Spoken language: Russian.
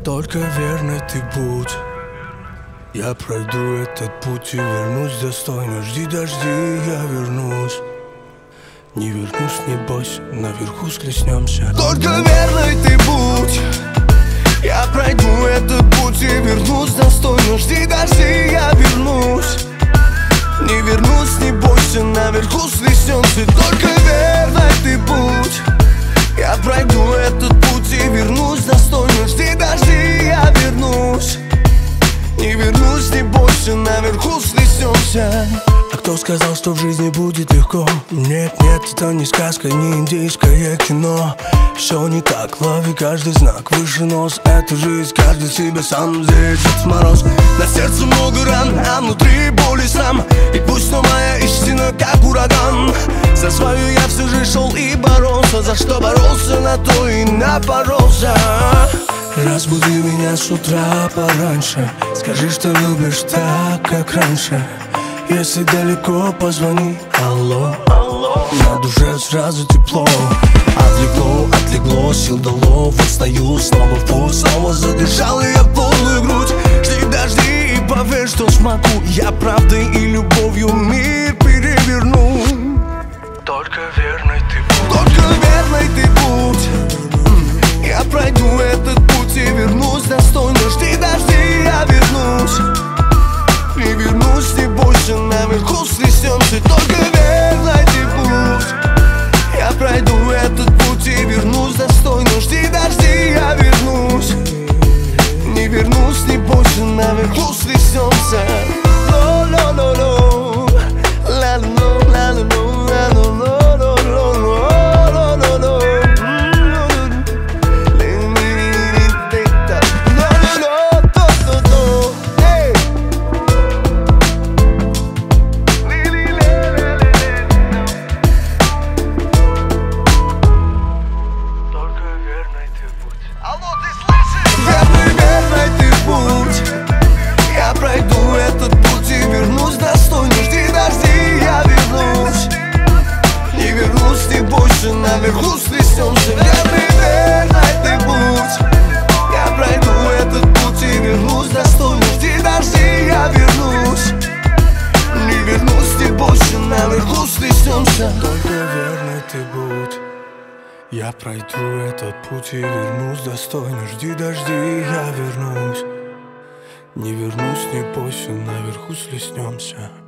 Только верный ты будь. Я пройду этот путь и вернусь достойно. Жди, дожди, я вернусь. Не вернусь, не бойся, наверху схлестнемся. Только верный ты будь. Я пройду этот путь и вернусь достойно. Жди, дожди, я вернусь. Не вернусь, не бойся, наверху схлестнемся. Только верный ты будь. Я пройду этот путь и вернусь достойно. Жди, дожди, я вернусь. Не вернусь, не бойся, наверху схлестнемся. А кто сказал, что в жизни будет легко? Нет, нет, это не сказка, не индийское кино. Все не так, лови каждый знак, выше нос. Это жизнь, каждый себе сам. Здесь Дед Мороз. На сердце много ран, а внутри боль и срам. И пусть, но моя истина как ураган. За свою я все же шел и боролся. За что боролся, на то и напоролся. Разбуди меня с утра пораньше. Скажи, что любишь так, как раньше. Если далеко, позвони, алло. На душе сразу тепло. Отлегло, сил дало. Вот стою, снова в путь. Снова задышал и я полную грудь. Жди, дожди и поверь, что смогу. Я правдой и любовью мир переверну. Только верный ты будь. Только верный ты будь. Я пройду этот путь и вернусь достойно. Жди, дожди, я вернусь. Не вернусь, не бойся, наверху схлестнемся. Только верный ты будь. Я пройду этот путь и вернусь достойно. Жди, дожди, я вернусь. Не вернусь, не бойся, наверху схлестнемся. Ло-ло-ло-ло, ла-ло-ло-ло-ло. Наверху схлестнемся. Верный, верный ты будь. Я пройду этот путь и вернусь достойно. Жди, дожди, я вернусь. Не вернусь, не бойся, наверху схлестнемся. Только верный ты будь. Я пройду этот путь и вернусь достойно. Жди, дожди, я вернусь. Не вернусь, не бойся, наверху схлестнемся.